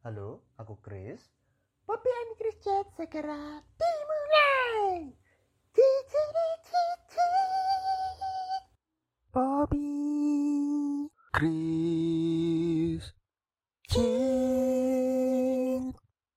Halo, aku Chris. Poppy and Chris Chat segera dimulai. Poppy, Chris Chat.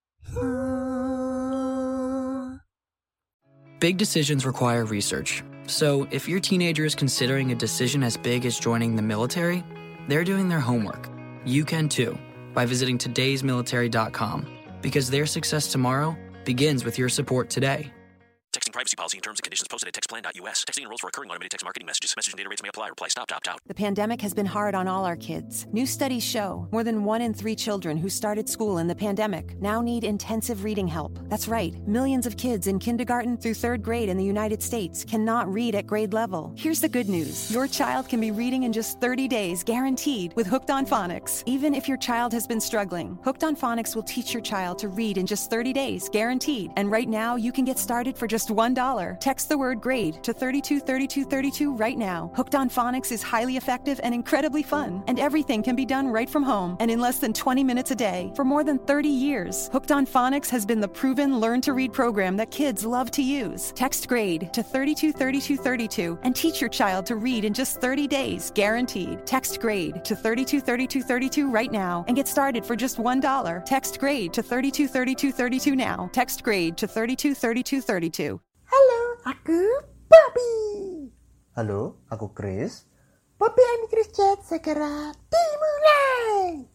Big decisions require research. So, if your teenager is considering a decision as big as joining the military, they're doing their homework. You can too, by visiting todaysmilitary.com, because their success tomorrow begins with your support today. Texting privacy policy and terms and conditions posted at textplan.us. Texting enrolls for recurring automated text marketing messages. Message and data rates may apply. Reply stop to opt out. The pandemic has been hard on all our kids. New studies show more than 1 in 3 children who started school in the pandemic now need intensive reading help. That's right. Millions of kids in kindergarten through 3rd grade in the United States cannot read at grade level. Here's the good news. Your child can be reading in just 30 days, guaranteed, with Hooked on Phonics. Even if your child has been struggling, Hooked on Phonics will teach your child to read in just 30 days, guaranteed. And right now, you can get started for just $1. Text the word GRADE to 323232 right now. Hooked on Phonics is highly effective and incredibly fun, and everything can be done right from home and in less than 20 minutes a day for more than 30 years. Hooked on Phonics has been the proven learn-to-read program that kids love to use. Text GRADE to 323232 and teach your child to read in just 30 days, guaranteed. Text GRADE to 323232 right now and get started for just $1. Text GRADE to 323232 now. Text GRADE to 323232. Halo, aku Poppy. Halo, aku Chris. Poppy and Chris Chat segera dimulai.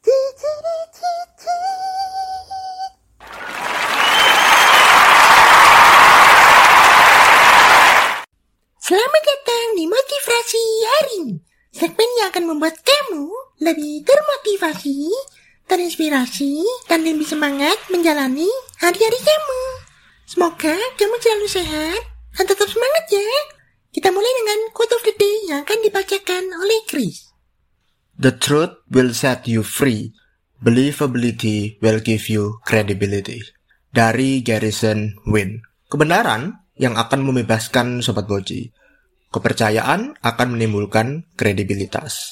Selamat datang di Motivasi Hari ini. Segmen yang akan membuat kamu lebih termotivasi, terinspirasi, dan lebih semangat menjalani hari-hari kamu. Semoga kamu selalu sehat dan tetap semangat ya. Kita mulai dengan quote of the day yang akan dibacakan oleh Chris. The truth will set you free. Believability will give you credibility. Dari Garrison Win. Kebenaran yang akan membebaskan Sobat Boci. Kepercayaan akan menimbulkan kredibilitas.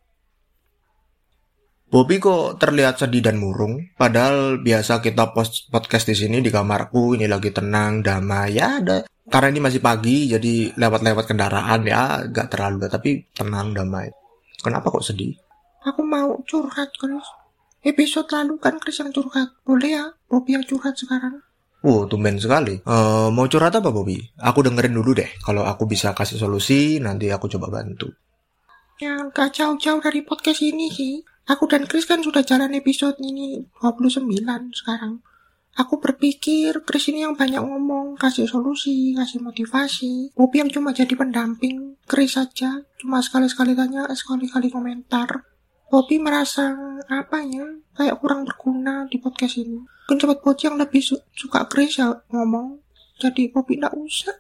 Bobby kok terlihat sedih dan murung, padahal biasa kita post podcast di sini di kamarku, ini lagi tenang, damai, ya ada. Karena ini masih pagi, jadi lewat-lewat kendaraan ya, gak terlalu, tapi tenang, damai. Kenapa kok sedih? Aku mau curhat, Chris. Episode lalu kan Chris yang curhat. Boleh ya, Bobby yang curhat sekarang? Tumben sekali. Mau curhat apa, Bobby? Aku dengerin dulu deh. Kalau aku bisa kasih solusi, nanti aku coba bantu. Ya, gak jauh-jauh dari podcast ini sih. Aku dan Chris kan sudah jalan episode ini 29 sekarang. Aku berpikir Chris ini yang banyak ngomong, kasih solusi, kasih motivasi. Bobby yang cuma jadi pendamping. Chris saja, cuma sekali-sekali tanya, sekali-kali komentar. Bobby merasa, kayak kurang berguna di podcast ini. Mungkin Sobat Boci yang lebih suka Chris ya ngomong. Jadi Bobby gak usah.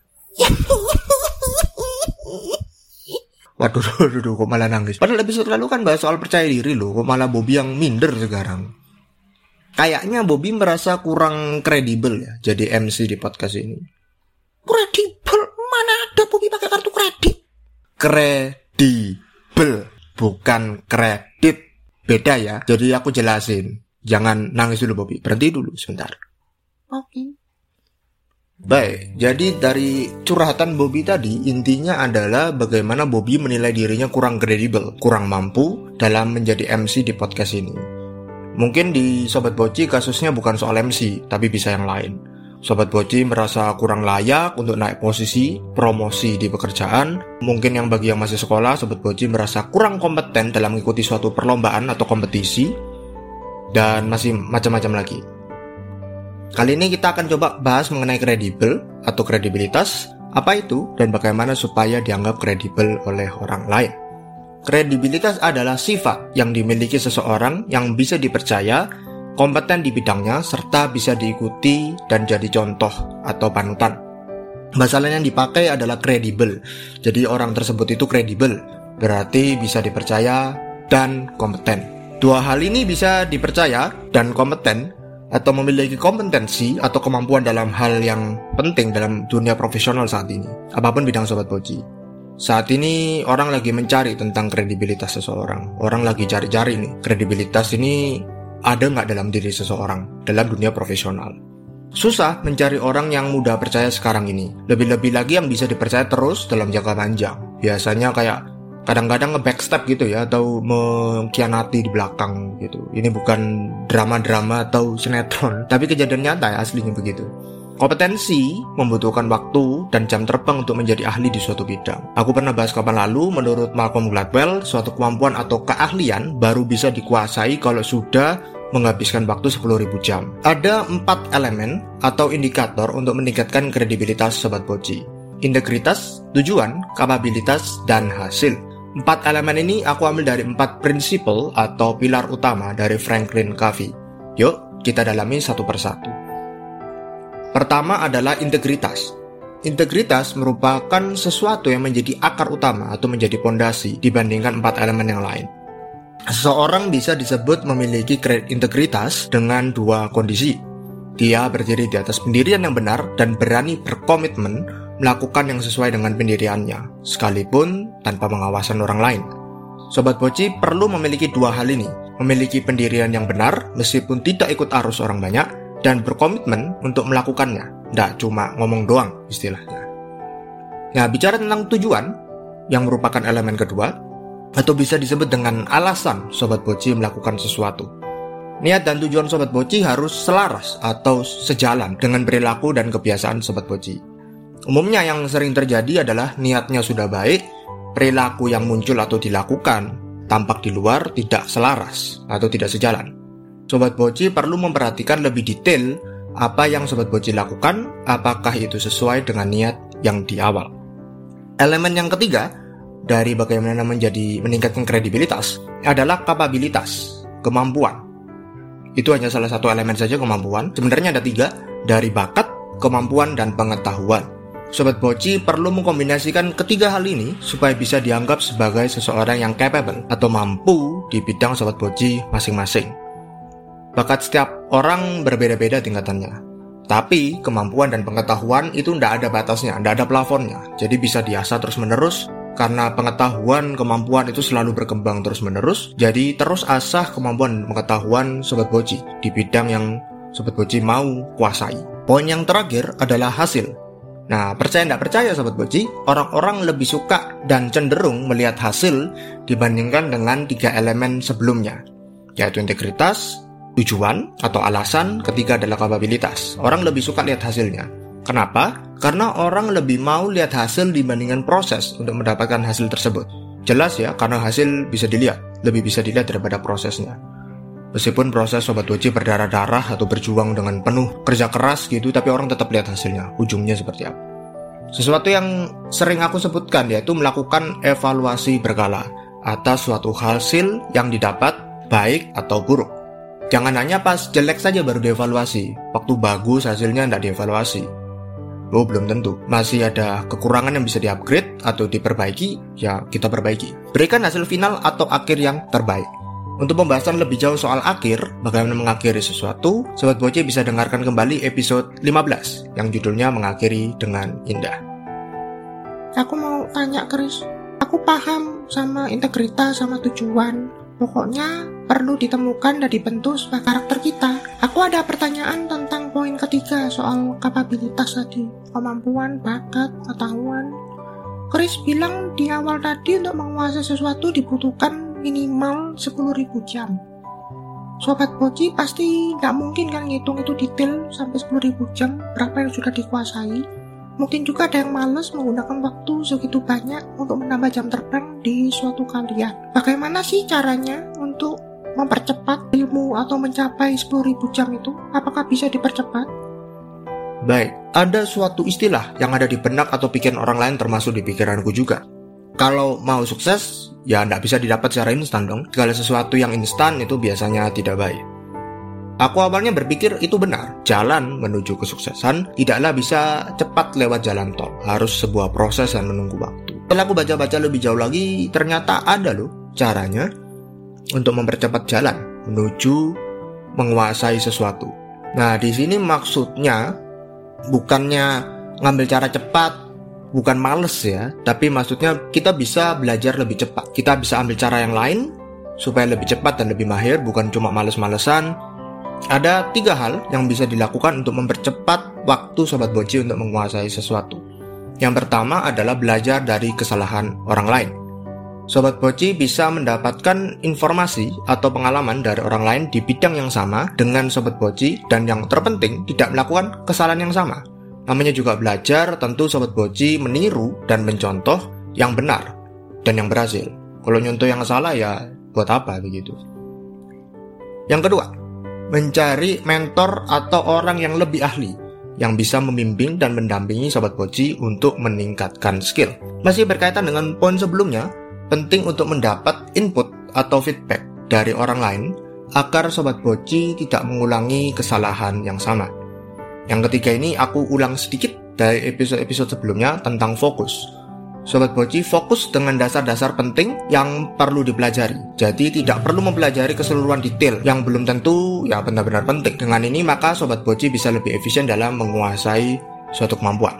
Waduh, kok malah nangis. Padahal episode lalu kan bahas soal percaya diri loh. Kok malah Bobby yang minder sekarang. Kayaknya Bobby merasa kurang kredibel ya jadi MC di podcast ini. Kredibel? Mana ada Bobby pakai kartu kredit? Kredibel, bukan kredit. Beda ya. Jadi aku jelasin. Jangan nangis dulu Bobby. Berhenti dulu sebentar. Oke. Baik, jadi dari curhatan Bobby tadi, intinya adalah bagaimana Bobby menilai dirinya kurang kredibel, kurang mampu dalam menjadi MC di podcast ini. Mungkin di Sobat Boci kasusnya bukan soal MC, tapi bisa yang lain. Sobat Boci merasa kurang layak untuk naik posisi, promosi di pekerjaan. Mungkin yang bagi yang masih sekolah, Sobat Boci merasa kurang kompeten dalam mengikuti suatu perlombaan atau kompetisi. Dan masih macam-macam lagi. Kali ini kita akan coba bahas mengenai kredibel atau kredibilitas, apa itu dan bagaimana supaya dianggap kredibel oleh orang lain. Kredibilitas adalah sifat yang dimiliki seseorang yang bisa dipercaya, kompeten di bidangnya, serta bisa diikuti dan jadi contoh atau panutan. Bahasa lain yang dipakai adalah kredibel. Jadi orang tersebut itu kredibel, berarti bisa dipercaya dan kompeten. Dua hal ini bisa dipercaya dan kompeten atau memiliki kompetensi atau kemampuan dalam hal yang penting dalam dunia profesional saat ini, apapun bidang Sobat Boci. Saat ini orang lagi mencari tentang kredibilitas seseorang. Orang lagi cari-cari nih. Kredibilitas ini ada nggak dalam diri seseorang dalam dunia profesional. Susah mencari orang yang mudah percaya sekarang ini. Lebih-lebih lagi yang bisa dipercaya terus dalam jangka panjang. Biasanya kayak kadang-kadang nge-backstep gitu ya, atau mengkhianati di belakang gitu. Ini bukan drama-drama atau sinetron, tapi kejadian nyata ya, aslinya begitu. Kompetensi membutuhkan waktu dan jam terbang untuk menjadi ahli di suatu bidang. Aku pernah bahas kapan lalu, menurut Malcolm Gladwell, suatu kemampuan atau keahlian baru bisa dikuasai kalau sudah menghabiskan waktu 10.000 jam. Ada 4 elemen atau indikator untuk meningkatkan kredibilitas Sobat Boci. Integritas, tujuan, kapabilitas, dan hasil. 4 elemen ini aku ambil dari 4 prinsipal atau pilar utama dari Franklin Covey. Yuk, kita dalami satu persatu. Pertama adalah integritas. Integritas merupakan sesuatu yang menjadi akar utama atau menjadi pondasi dibandingkan 4 elemen yang lain. Seseorang bisa disebut memiliki integritas dengan 2 kondisi. Dia berdiri di atas pendirian yang benar dan berani berkomitmen melakukan yang sesuai dengan pendiriannya, sekalipun tanpa pengawasan orang lain. Sobat Boci perlu memiliki 2 hal ini, memiliki pendirian yang benar meskipun tidak ikut arus orang banyak, dan berkomitmen untuk melakukannya, tidak cuma ngomong doang istilahnya. Nah, bicara tentang tujuan, yang merupakan elemen kedua, atau bisa disebut dengan alasan Sobat Boci melakukan sesuatu. Niat dan tujuan Sobat Boci harus selaras atau sejalan dengan perilaku dan kebiasaan Sobat Boci. Umumnya yang sering terjadi adalah niatnya sudah baik, perilaku yang muncul atau dilakukan tampak di luar tidak selaras atau tidak sejalan. Sobat Boci perlu memperhatikan lebih detail apa yang Sobat Boci lakukan, apakah itu sesuai dengan niat yang di awal. Elemen yang ketiga dari bagaimana meningkatkan kredibilitas adalah kapabilitas, kemampuan. Itu hanya salah satu elemen saja, kemampuan. Sebenarnya ada 3, dari bakat, kemampuan, dan pengetahuan. Sobat Boci perlu mengkombinasikan ketiga hal ini supaya bisa dianggap sebagai seseorang yang capable atau mampu di bidang Sobat Boci masing-masing. Bakat setiap orang berbeda-beda tingkatannya. Tapi kemampuan dan pengetahuan itu tidak ada batasnya, tidak ada plafonnya. Jadi bisa diasah terus-menerus. Karena pengetahuan, kemampuan itu selalu berkembang terus-menerus. Jadi terus asah kemampuan dan pengetahuan Sobat Boci di bidang yang Sobat Boci mau kuasai. Poin yang terakhir adalah hasil. Nah, percaya tidak percaya Sobat Boci, orang-orang lebih suka dan cenderung melihat hasil dibandingkan dengan 3 elemen sebelumnya, yaitu integritas, tujuan atau alasan, ketiga adalah kapabilitas. Orang lebih suka lihat hasilnya. Kenapa? Karena orang lebih mau lihat hasil dibandingkan proses untuk mendapatkan hasil tersebut. Jelas ya, karena hasil bisa dilihat, lebih bisa dilihat daripada prosesnya. Meskipun proses Sobat Boci berdarah-darah atau berjuang dengan penuh kerja keras gitu, tapi orang tetap lihat hasilnya, ujungnya seperti apa. Sesuatu yang sering aku sebutkan yaitu melakukan evaluasi berkala atas suatu hasil yang didapat, baik atau buruk. Jangan hanya pas jelek saja baru dievaluasi, waktu bagus hasilnya tidak dievaluasi. Oh, belum tentu. Masih ada kekurangan yang bisa di-upgrade atau diperbaiki, ya kita perbaiki. Berikan hasil final atau akhir yang terbaik. Untuk pembahasan lebih jauh soal akhir, bagaimana mengakhiri sesuatu, Sobat Boci bisa dengarkan kembali episode 15 yang judulnya Mengakhiri dengan Indah. Aku mau tanya, Chris. Aku paham sama integritas, sama tujuan. Pokoknya perlu ditemukan dan dibentuk sebagai karakter kita. Aku ada pertanyaan tentang poin ketiga soal kapabilitas tadi. Kemampuan, bakat, pengetahuan. Chris bilang di awal tadi untuk menguasai sesuatu dibutuhkan minimal 10.000 jam. Sobat Boci pasti nggak mungkin kan ngitung itu detail sampai 10.000 jam berapa yang sudah dikuasai. Mungkin juga ada yang malas menggunakan waktu segitu banyak untuk menambah jam terbang di suatu kalian. Bagaimana sih caranya untuk mempercepat ilmu atau mencapai 10.000 jam itu? Apakah bisa dipercepat? Baik, ada suatu istilah yang ada di benak atau pikiran orang lain termasuk di pikiranku juga. Kalau mau sukses, ya tidak bisa didapat secara instan dong. Segala sesuatu yang instan itu biasanya tidak baik. Aku awalnya berpikir itu benar. Jalan menuju kesuksesan tidaklah bisa cepat lewat jalan tol. Harus sebuah proses dan menunggu waktu. Setelah aku baca-baca lebih jauh lagi, ternyata ada loh caranya untuk mempercepat jalan menuju menguasai sesuatu. Nah, di sini maksudnya bukannya ngambil cara cepat, bukan males ya, tapi maksudnya kita bisa belajar lebih cepat. Kita bisa ambil cara yang lain supaya lebih cepat dan lebih mahir, bukan cuma males-malesan, ada 3 hal yang bisa dilakukan untuk mempercepat waktu Sobat Boci untuk menguasai sesuatu. Yang pertama adalah belajar dari kesalahan orang lain. Sobat Boci bisa mendapatkan informasi atau pengalaman dari orang lain di bidang yang sama dengan Sobat Boci, dan yang terpenting tidak melakukan kesalahan yang sama. Namanya juga belajar, tentu Sobat Boci meniru dan mencontoh yang benar dan yang berhasil. Kalau nyontoh yang salah ya buat apa begitu. Yang kedua, mencari mentor atau orang yang lebih ahli yang bisa membimbing dan mendampingi Sobat Boci untuk meningkatkan skill. Masih berkaitan dengan poin sebelumnya, penting untuk mendapat input atau feedback dari orang lain agar Sobat Boci tidak mengulangi kesalahan yang sama. Yang ketiga ini aku ulang sedikit dari episode-episode sebelumnya tentang fokus. Sobat Boci fokus dengan dasar-dasar penting yang perlu dipelajari. Jadi tidak perlu mempelajari keseluruhan detail yang belum tentu ya benar-benar penting. Dengan ini maka Sobat Boci bisa lebih efisien dalam menguasai suatu kemampuan.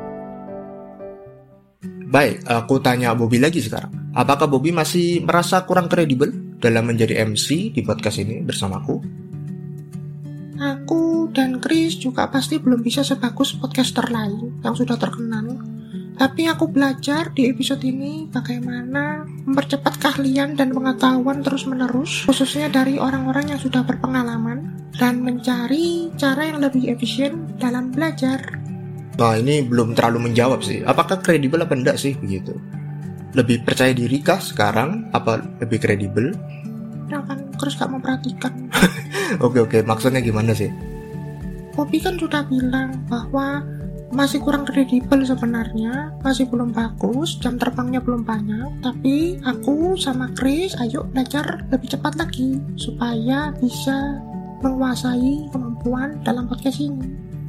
Baik, aku tanya Bobby lagi sekarang. Apakah Bobby masih merasa kurang kredibel dalam menjadi MC di podcast ini bersamaku? Aku dan Chris juga pasti belum bisa sebagus podcaster lain yang sudah terkenal. Tapi aku belajar di episode ini bagaimana mempercepat keahlian dan pengetahuan terus-menerus, khususnya dari orang-orang yang sudah berpengalaman, dan mencari cara yang lebih efisien dalam belajar. Nah, ini belum terlalu menjawab sih. Apakah kredibel apa enggak sih begitu? Lebih percaya diri kah sekarang? Apa lebih kredibel? Nah kan, Chris gak memperhatikan. Oke, maksudnya gimana sih? Bobby kan sudah bilang bahwa masih kurang kredibel sebenarnya, masih belum bagus, jam terbangnya belum banyak. Tapi aku sama Chris ayo belajar lebih cepat lagi supaya bisa menguasai kemampuan dalam podcast ini.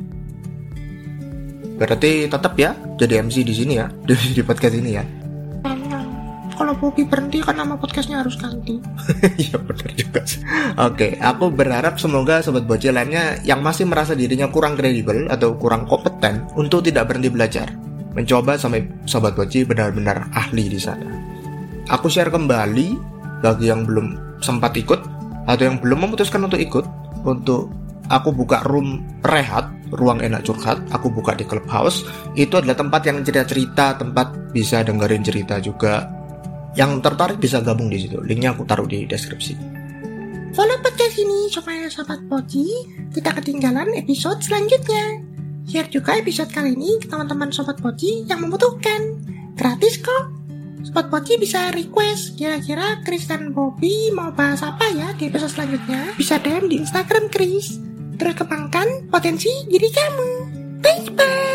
Berarti tetap ya jadi MC di sini ya, di podcast ini ya. Kalau Bobby berhenti kan nama podcastnya harus ganti. Iya benar juga. Oke, aku berharap semoga Sobat Boci lainnya yang masih merasa dirinya kurang kredibel atau kurang kompeten untuk tidak berhenti belajar, mencoba sampai Sobat Boci benar-benar ahli di sana. Aku share kembali bagi yang belum sempat ikut atau yang belum memutuskan untuk ikut, untuk aku buka room rehat, ruang enak curhat, aku buka di Clubhouse. Itu adalah tempat yang cerita-cerita, tempat bisa dengerin cerita juga. Yang tertarik bisa gabung di situ. Linknya aku taruh di deskripsi. Follow podcast ini supaya Sobat Boci tidak ketinggalan episode selanjutnya. Share juga episode kali ini ke teman-teman Sobat Boci yang membutuhkan. Gratis kok. Sobat Boci bisa request kira-kira Chris dan Bobby mau bahas apa ya di episode selanjutnya. Bisa DM di Instagram Chris. Terus kembangkan potensi diri kamu. Bye bye.